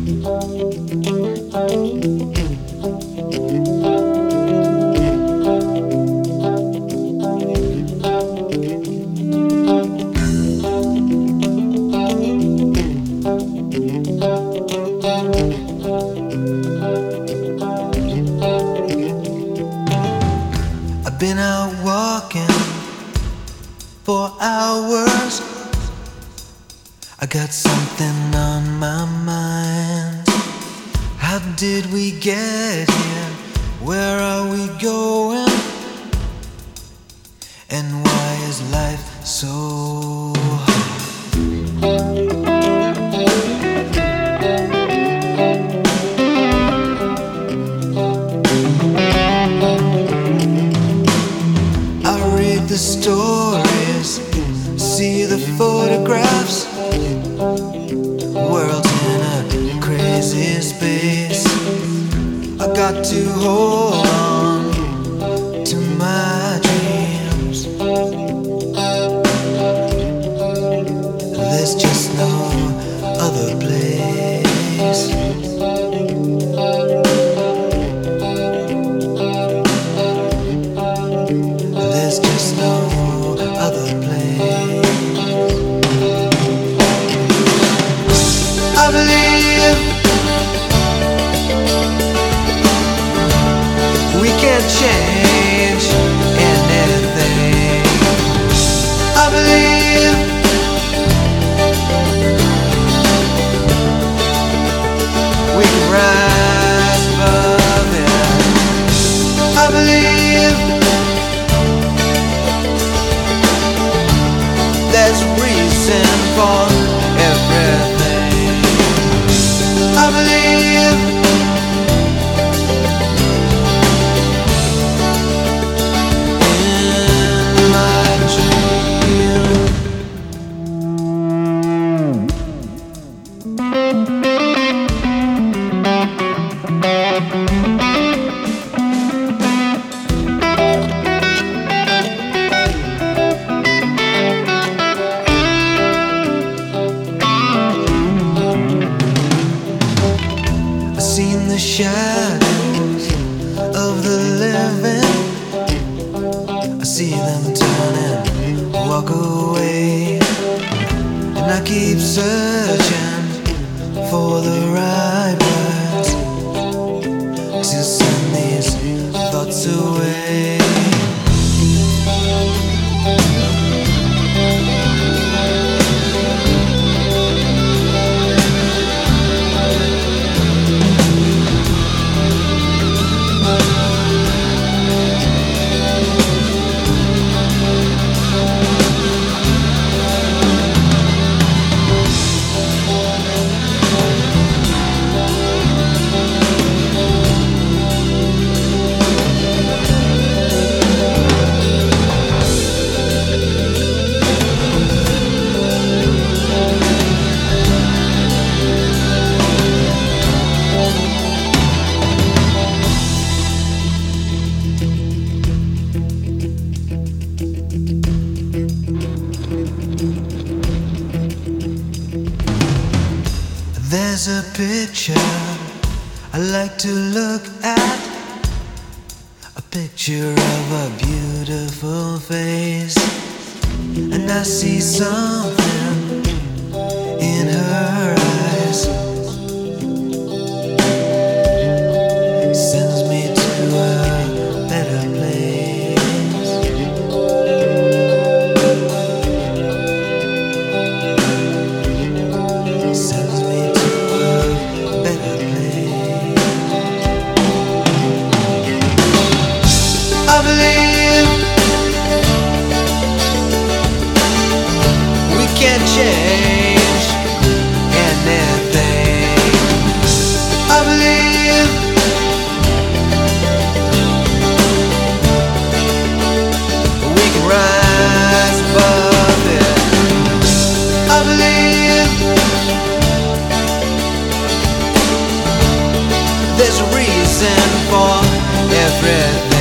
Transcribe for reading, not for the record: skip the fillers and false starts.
I've been out walking for hours. I got something on my mind. How did we get here? Where are we going? And why is life so hard? I read the stories, see the photographs. World's in a crazy space. I got to hold on to my dreams. There's just no other place. There's just no other place. I believe we can change anything. I believe we can rise above it. I believe there's reason for everything. I believe in my dream. I've seen the shadows of the living. I see them turn and walk away. And I keep searching for the right words to send these thoughts away. There's a picture I like to look at, a picture of a beautiful face, and I see something in her eyes. Sends me to a better place. Sends me I believe we can change anything. I believe we can rise above it. I believe there's a reason for everything.